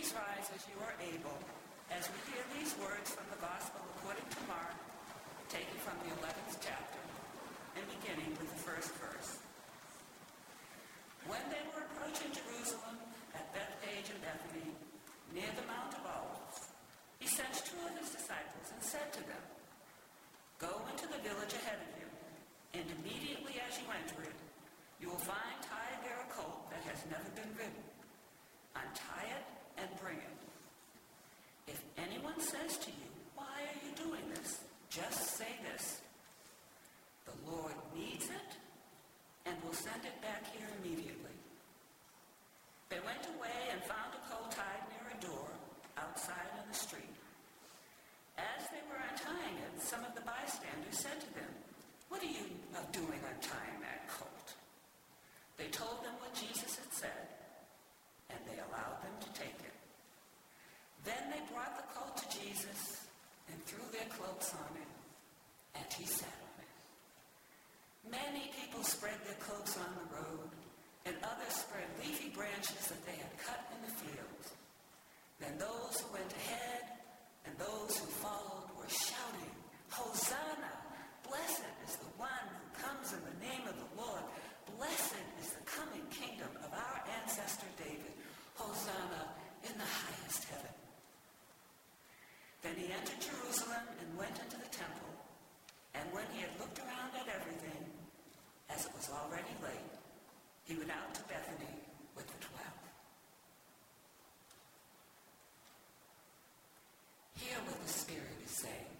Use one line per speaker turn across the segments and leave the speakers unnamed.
Please rise as you are able, as we hear these words from the Gospel according to Mark, taken from the 11th chapter, and beginning with the first verse. When they were approaching Jerusalem at Bethphage and Bethany, near the Mount of Olives, he sent two of his disciples and said to them, "Go into the village ahead of you, and immediately as you enter it, you will find tied there a colt that has never been ridden. Untie it and bring it. If anyone says to you, 'Why are you doing this?' just say this, 'The Lord needs it, and will send it back here immediately.'" They went away and found a colt tied near a door outside in the street. As they were untying it, some of the bystanders said to them, "What are you doing untying that colt?" They told them what Jesus had said, and they allowed them to take it. Then they brought the colt to Jesus and threw their cloaks on it, and he sat on it. Many people spread their cloaks on the road, and others spread leafy branches that they had cut in the fields. Then those who went ahead and those who followed were shouting, "Hosanna! Blessed is the one who comes in the name of the Lord. Blessed is the coming kingdom of our ancestor David. Hosanna in the highest heaven." Then he entered Jerusalem and went into the temple. And when he had looked around at everything, as it was already late, he went out to Bethany with the 12. Hear what the Spirit is saying.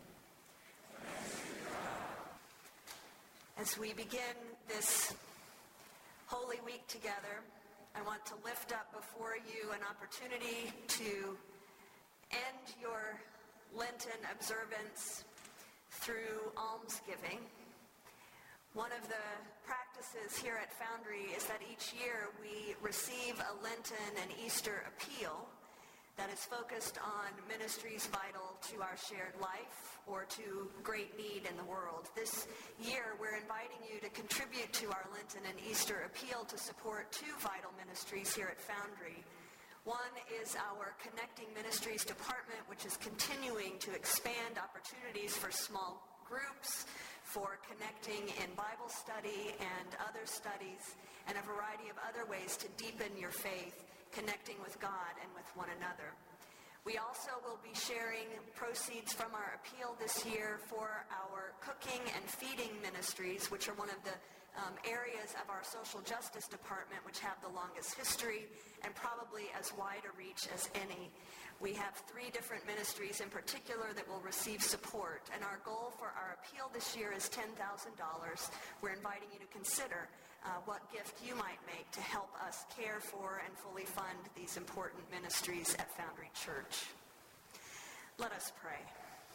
As we begin this Holy Week together, I want to lift up before you an opportunity to end your Lenten observance through almsgiving. One of the practices here at Foundry is that each year we receive a Lenten and Easter appeal that is focused on ministries vital to our shared life or to great need in the world. This year, we're inviting you to contribute to our Lenten and Easter appeal to support two vital ministries here at Foundry. One is our Connecting Ministries department, which is continuing to expand opportunities for small groups, for connecting in Bible study and other studies, and a variety of other ways to deepen your faith, connecting with God and with one another. We also will be sharing proceeds from our appeal this year for our cooking and feeding ministries, which are one of the areas of our social justice department which have the longest history and probably as wide a reach as any. We have 3 different ministries in particular that will receive support, and our goal for our appeal this year is $10,000. We're inviting you to consider what gift you might make to help us care for and fully fund these important ministries at Foundry Church. Let us pray.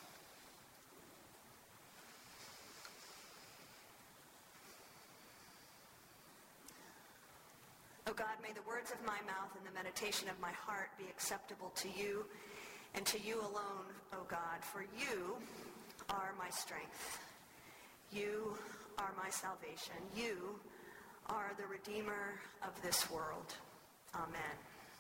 O God, may the words of my mouth and the meditation of my heart be acceptable to you and to you alone, O God, for you are my strength. You are my salvation. You are the Redeemer of this world. Amen.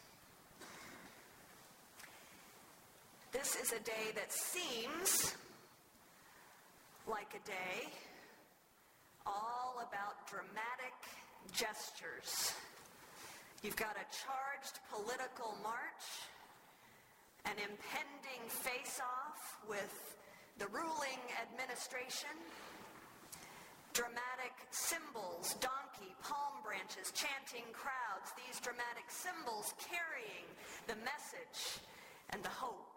This is a day that seems like a day all about dramatic gestures. You've got a charged political march, an impending face-off with the ruling administration, dramatic symbols, donkey, palm branches, chanting crowds, these dramatic symbols carrying the message and the hope.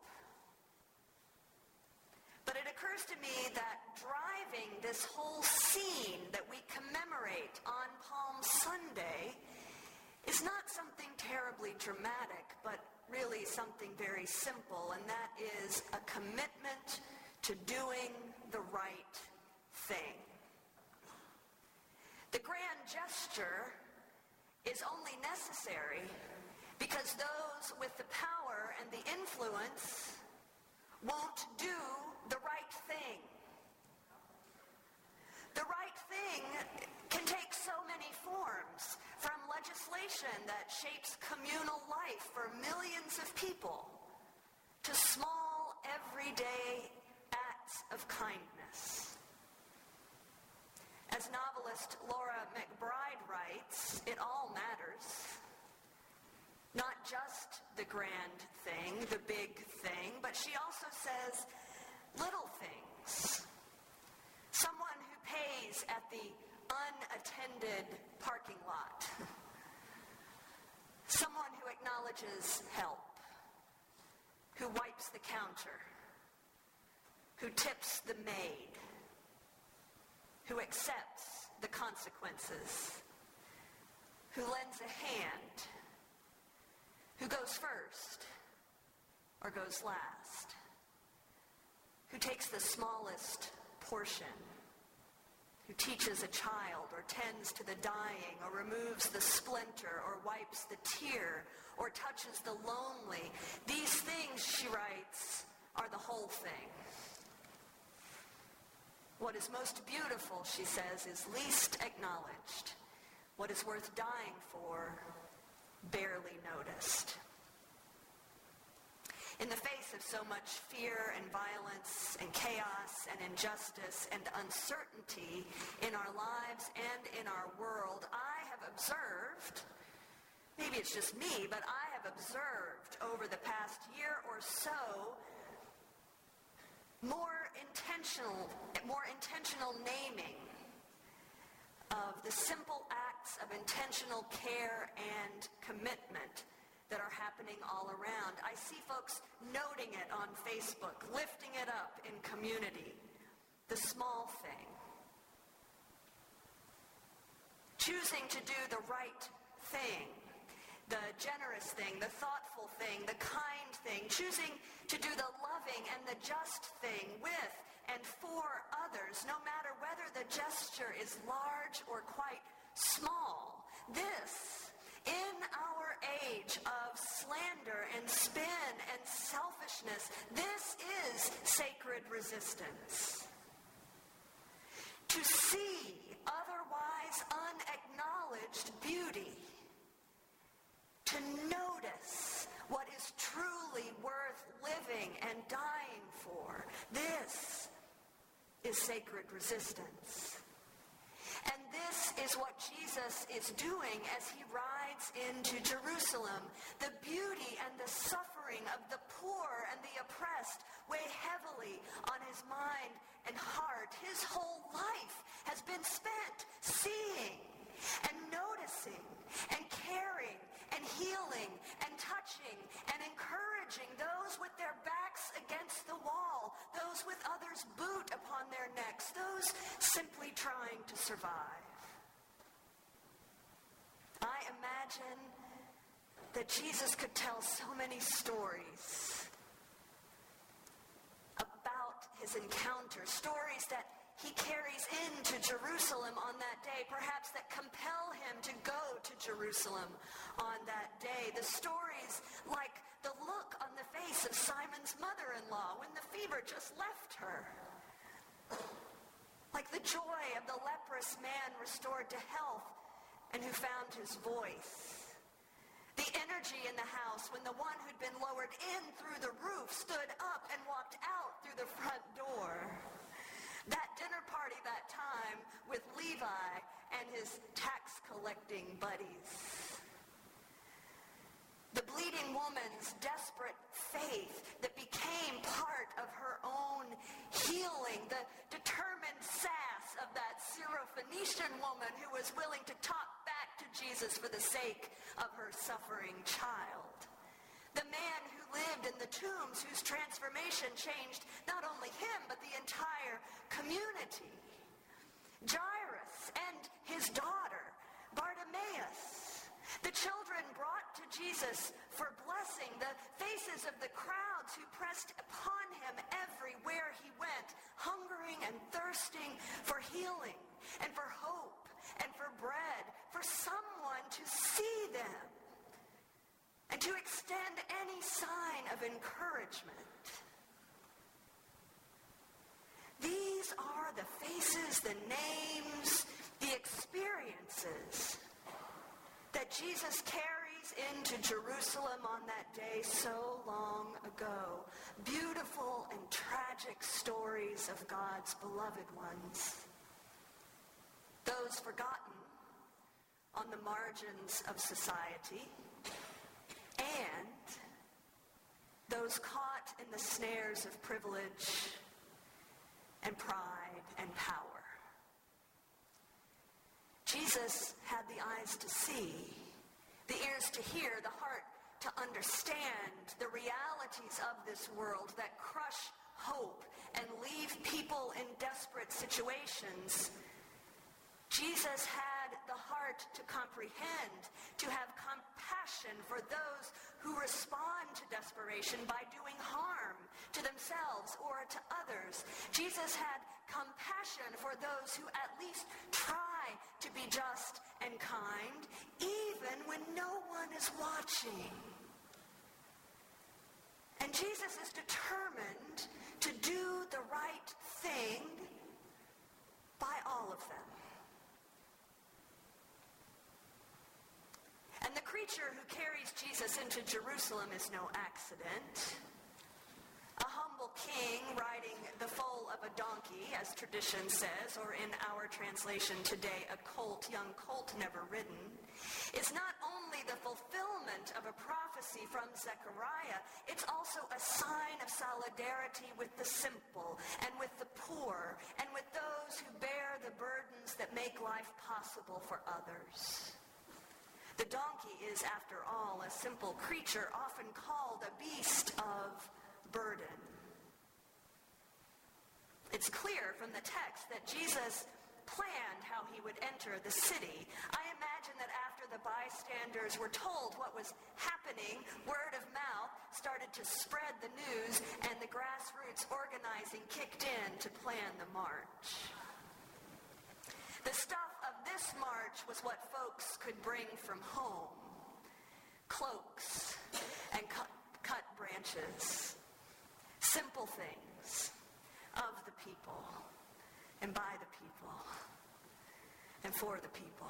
But it occurs to me that driving this whole scene that we commemorate on Palm Sunday is not something terribly dramatic, but really something very simple, and that is a commitment to doing the right thing. The grand gesture is only necessary because those with the power and the influence won't do the right thing. The right thing can take so many forms, from legislation that shapes communal life for millions of people to small, everyday acts of kindness. As novelist Laura McBride writes, it all matters. Not just the grand thing, the big thing, but she also says little things. Someone who pays at the unattended parking lot. Someone who acknowledges help, who wipes the counter, who tips the maid, who accepts the consequences, who lends a hand, who goes first or goes last, who takes the smallest portion, who teaches a child or tends to the dying or removes the splinter or wipes the tear or touches the lonely. These things, she writes, are the whole thing. What is most beautiful, she says, is least acknowledged. What is worth dying for, barely noticed. In the face of so much fear and violence and chaos and injustice and uncertainty in our lives and in our world, I have observed, maybe it's just me, but I have observed over the past year or so more intentional naming of the simple acts of intentional care and commitment that are happening all around. I see folks noting it on Facebook, lifting it up in community. The small thing. Choosing to do the right thing, the generous thing, the thoughtful thing, the kind thing. Choosing to do the loving and the just thing with and for others, no matter whether the gesture is large or quite small. This, in our age of slander and spin and selfishness, this is sacred resistance. To see otherwise unacknowledged beauty, to notice what is truly worth living and dying for, this is sacred resistance. And this is what Jesus is doing as he rides into Jerusalem. The beauty and the suffering of the poor and the oppressed weigh heavily on his mind and heart. His whole life has been spent seeing and noticing and caring and healing and touching and encouraging those with their backs against the wall, those with others' boot upon their necks, those simply trying to survive. I imagine that Jesus could tell so many stories about his encounter, stories that he carries into Jerusalem on that day, perhaps that compel him to go to Jerusalem on that day. The stories like the look on the face of Simon's mother-in-law when the fever just left her. Like the joy of the leprous man restored to health and who found his voice. The energy in the house when the one who'd been lowered in through the roof stood up and walked out through the front door. That dinner party that time with Levi and his tax-collecting buddies. The bleeding woman's desperate faith that became part of her own healing. The determined sass of that Syrophoenician woman who was willing to talk back to Jesus for the sake of her suffering child. The man who lived in the tombs, whose transformation changed not only him, but the entire community. Jairus and his daughter, Bartimaeus. The children brought to Jesus for blessing, the faces of the crowds who pressed upon him everywhere he went, hungering and thirsting for healing and for hope and for bread, for someone to see them and to extend any sign of encouragement. These are the faces, the names, the experiences that Jesus carries into Jerusalem on that day so long ago. Beautiful and tragic stories of God's beloved ones. Those forgotten on the margins of society, and those caught in the snares of privilege and pride and power. Jesus had the eyes to see, the ears to hear, the heart to understand the realities of this world that crush hope and leave people in desperate situations. Jesus had the heart to comprehend, to have compassion for those who respond to desperation by doing harm to themselves or to others. Jesus had compassion for those who at least try to be just and kind, even when no one is watching. And Jesus is determined to do the right thing by all of them. And the creature who carries Jesus into Jerusalem is no accident. A humble king riding the foal of a donkey, as tradition says, or in our translation today, a colt, young colt never ridden, is not only the fulfillment of a prophecy from Zechariah, it's also a sign of solidarity with the simple and with the poor and with those who bear the burdens that make life possible for others. The donkey is, after all, a simple creature, often called a beast of burden. It's clear from the text that Jesus planned how he would enter the city. I imagine that after the bystanders were told what was happening, word of mouth started to spread the news, and the grassroots organizing kicked in to plan the march. The stuff of this march was what folks could bring from home. Cloaks and cut branches. Simple things of the people and by the people and for the people.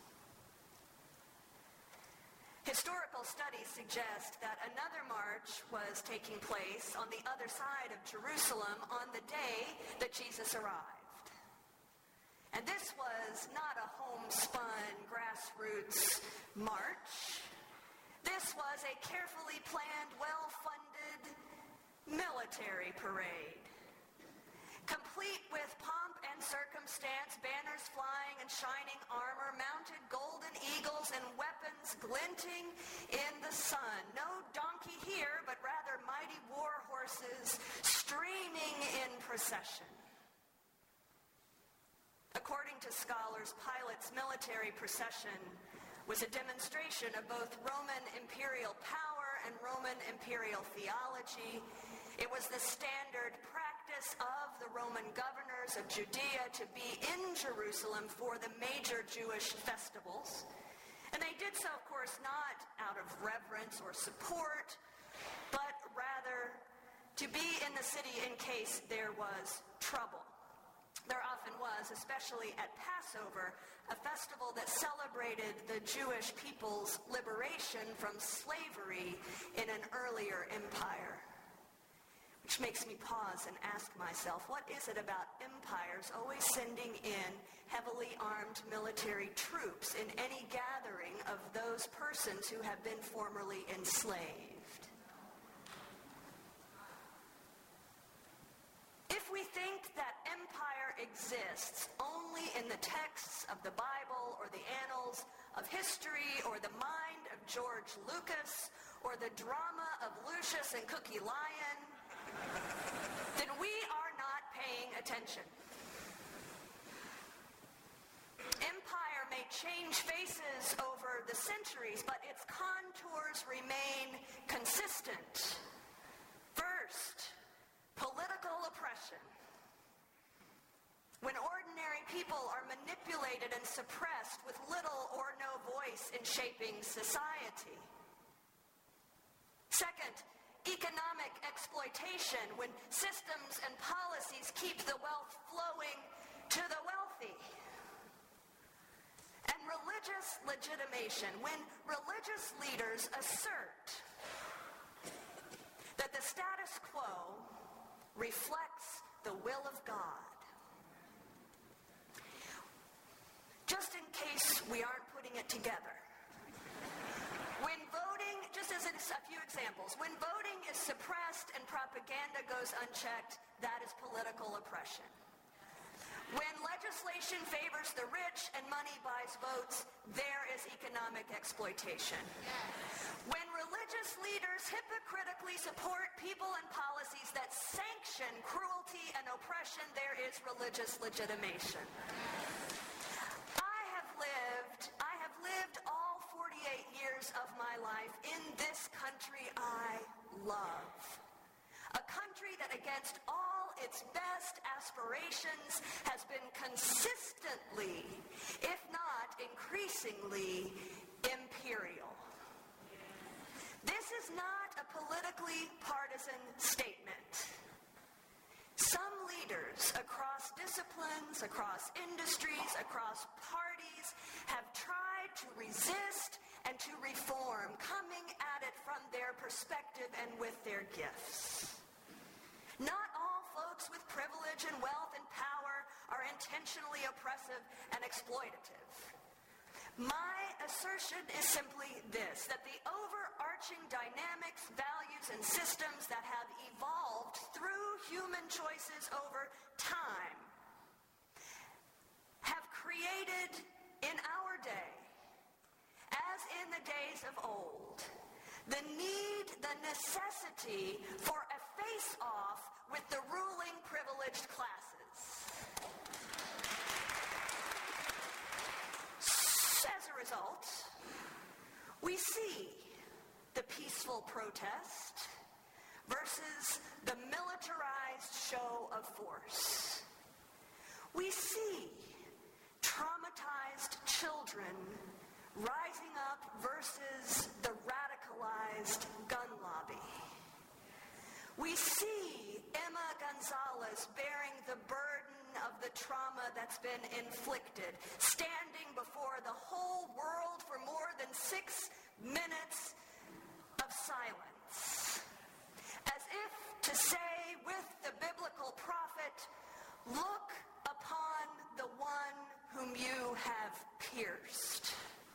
Historical studies suggest that another march was taking place on the other side of Jerusalem on the day that Jesus arrived. And this was not a homespun grassroots march. This was a carefully planned, well-funded military parade, complete with pomp and circumstance, banners flying and shining armor, mounted golden eagles and weapons glinting in the sun. No donkey here, but rather mighty war horses streaming in procession. According to scholars, Pilate's military procession was a demonstration of both Roman imperial power and Roman imperial theology. It was the standard practice of the Roman governors of Judea to be in Jerusalem for the major Jewish festivals. And they did so, of course, not out of reverence or support, but rather to be in the city in case there was trouble. There often was, especially at Passover, a festival that celebrated the Jewish people's liberation from slavery in an earlier empire. Which makes me pause and ask myself, what is it about empires always sending in heavily armed military troops in any gathering of those persons who have been formerly enslaved? If we think that empire exists only in the texts of the Bible or the annals of history or the mind of George Lucas or the drama of Lucius and Cookie Lion, then we are not paying attention. Empire may change faces over the centuries, but its contours remain consistent. First, political oppression. When ordinary people are manipulated and suppressed with little or no voice in shaping society. Second, economic exploitation, when systems and policies keep the wealth flowing to the wealthy. religious legitimation, when religious leaders assert that the status quo reflects the will of God. Just in case we aren't putting it together. When voting, just as a few examples, when voting is suppressed and propaganda goes unchecked, that is political oppression. When legislation favors the rich and money buys votes, there is economic exploitation. When religious leaders hypocritically support people and policies that sanction cruelty and oppression, there is religious legitimation. I have lived all 48 years of my life in this country I love. A country that against all its best aspirations has been consistently, if not increasingly, imperial. This is not a politically partisan statement. Some leaders across disciplines, across industries, across parties have tried to resist and to reform, coming at it from their perspective and with their gifts. Not all folks with privilege and wealth and power are intentionally oppressive and exploitative. My assertion is simply this, that the overarching dynamics, values, and systems that have evolved through human choices over time have created in our day, as in the days of old, the need, the necessity for a face-off with the ruling privileged classes. As a result, we see the peaceful protest versus the militarized show of force. We see traumatized children rising up versus the radicalized gun lobby. We see Emma Gonzalez bearing the burden of the trauma that's been inflicted, standing before the whole world for more than 6 minutes of silence, as if to say with the biblical prophet, look upon the one whom you have pierced.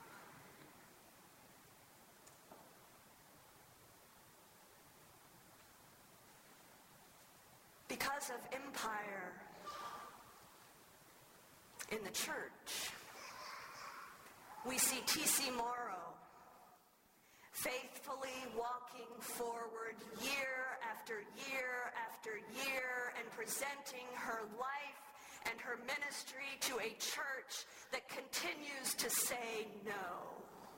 Because of empire in the church, we see T.C. Morrow faithfully walking forward year after year after year and presenting her life and her ministry to a church that continues to say no.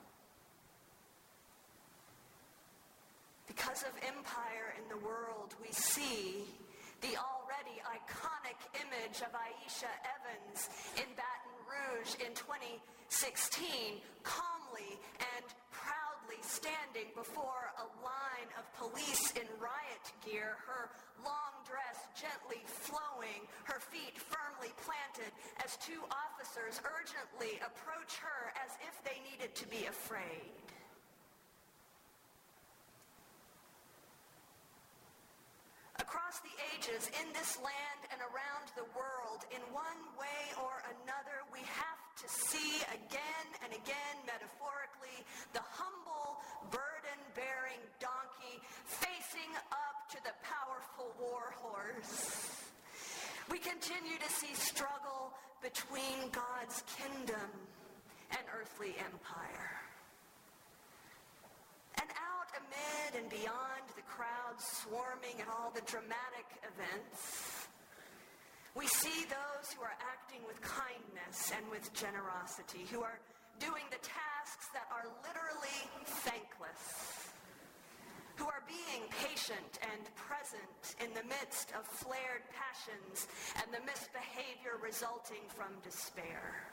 Because of empire in the world, we see the already iconic image of Aisha Evans in Baton Rouge in 2016, calmly and proudly standing before a line of police in riot gear, her long dress gently flowing, her feet firmly planted, as 2 officers urgently approach her as if they needed to be afraid. Across the ages, in this land and around the world, in one way or another, we have to see again and again, metaphorically, the humble, burden-bearing donkey facing up to the powerful war horse. We continue to see struggle between God's kingdom and earthly empire. And out amid and beyond the crowds swarming at all the dramatic events, we see those who are acting with kindness and with generosity, who are doing the tasks that are literally thankless, who are being patient and present in the midst of flared passions and the misbehavior resulting from despair.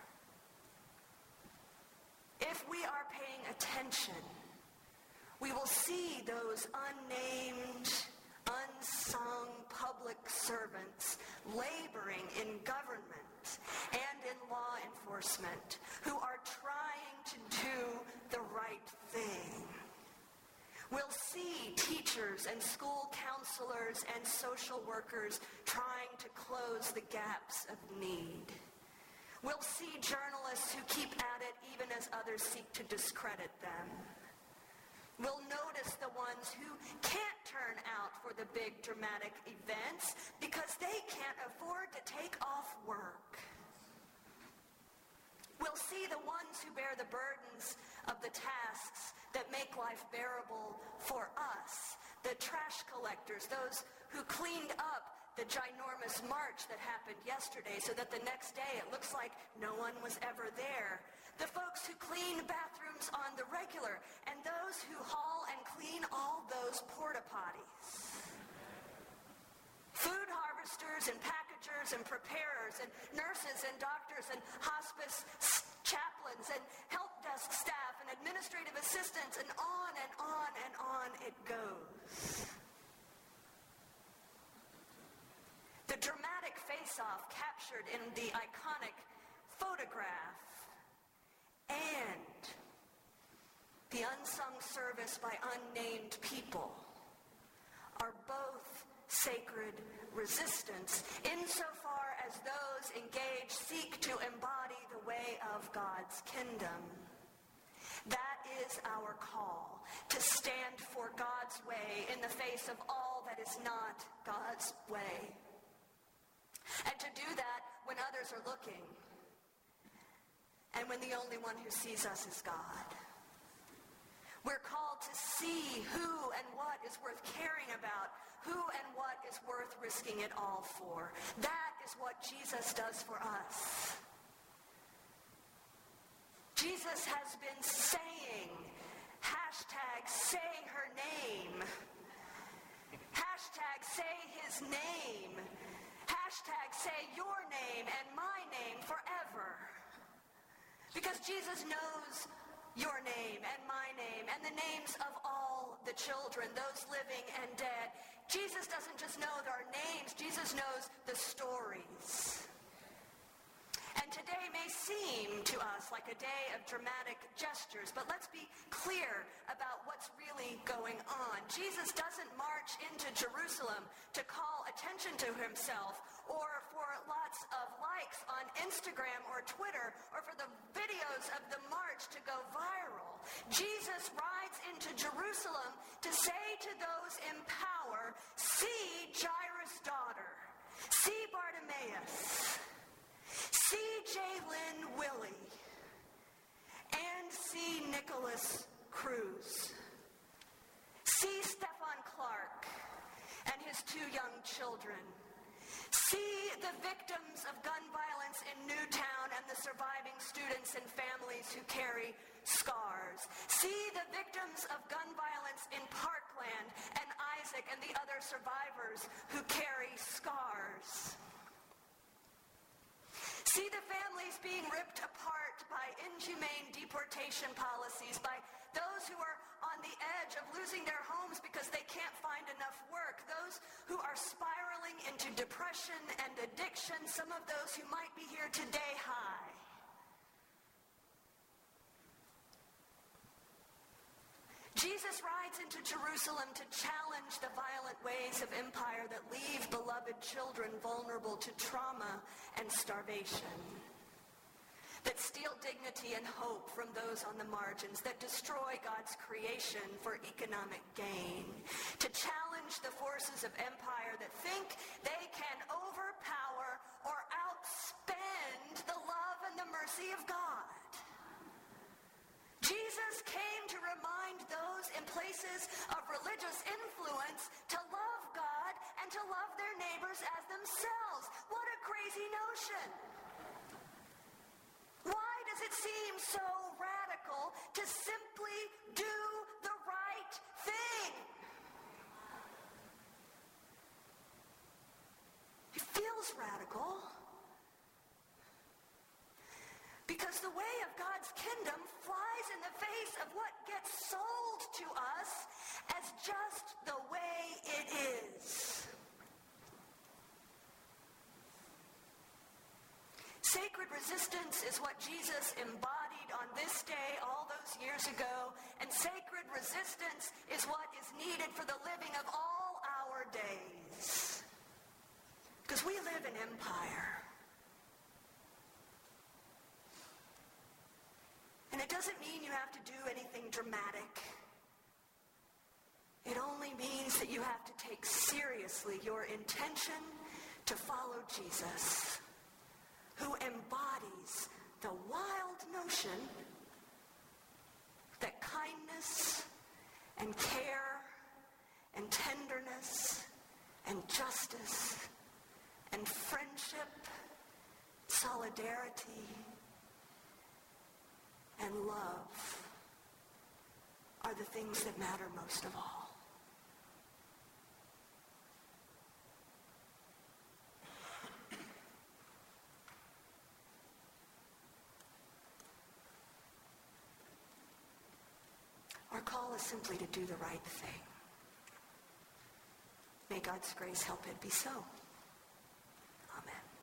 If we are paying attention, we will see those unnamed, unsung public servants laboring in government and in law enforcement who are trying thing. We'll see teachers and school counselors and social workers trying to close the gaps of need. We'll see journalists who keep at it even as others seek to discredit them. We'll notice the ones who can't turn out for the big dramatic events because they can't afford to take off work. We'll see the ones who bear the burdens of the tasks that make life bearable for us, the trash collectors, those who cleaned up the ginormous march that happened yesterday so that the next day it looks like no one was ever there, the folks who clean bathrooms on the regular, and those who haul and clean all those porta potties. Food harvesters and packagers and preparers and nurses and doctors and hospice chaplains and help desk staff and administrative assistants, and on and on and on it goes. The dramatic face-off captured in the iconic photograph and the unsung service by unnamed people are both sacred resistance insofar as those engaged seek to embody the way of God's kingdom. That is our call, to stand for God's way in the face of all that is not God's way. And to do that when others are looking, and when the only one who sees us is God. We're called to see who and what is worth caring about, who and what is worth risking it all for. That is what Jesus does for us. Jesus has been saying, hashtag say her name, hashtag say his name, hashtag say your name and my name forever. Because Jesus knows your name and my name and the names of all the children, those living and dead. Jesus doesn't just know our names, Jesus knows the stories. And today may seem to us like a day of dramatic gestures, but let's be clear about what's really going on. Jesus doesn't march into Jerusalem to call attention to himself or for lots of likes on Instagram or Twitter or for the videos of the march to go viral. Jesus rides into Jerusalem to say to those in power, see Jairus' daughter, see Bartimaeus, see Jalen Willie, and see Nicholas Cruz. See Stefan Clark and his 2 young children. See the victims of gun violence in Newtown and the surviving students and families who carry scars. See the victims of gun violence in Parkland and Isaac and the other survivors who carry scars. See the families being ripped apart by inhumane deportation policies, by those who are on the edge of losing their homes because they can't find enough work, those who are spiraling into depression and addiction, some of those who might be here today high. Jesus rides into Jerusalem to challenge the violent ways of empire that leave beloved children vulnerable to trauma and starvation, that steal dignity and hope from those on the margins, that destroy God's creation for economic gain, to challenge the forces of empire that think they can overpower or outspend the love and the mercy of God. Jesus came to remind those in places of religious influence to love God and to love their neighbors as themselves. What a crazy notion. Why does it seem so radical to simply do the right thing? It feels radical. Because the way of God's kingdom flies in the face of what gets sold to us as just the way it is. Sacred resistance is what Jesus embodied on this day all those years ago, and sacred resistance is what is needed for the living of all our days. Because we live in empire. And it doesn't mean you have to do anything dramatic. It only means that you have to take seriously your intention to follow Jesus, who embodies the wild notion that kindness and care and tenderness and justice and friendship, solidarity, and love are the things that matter most of all. Our call is simply to do the right thing. May God's grace help it be so.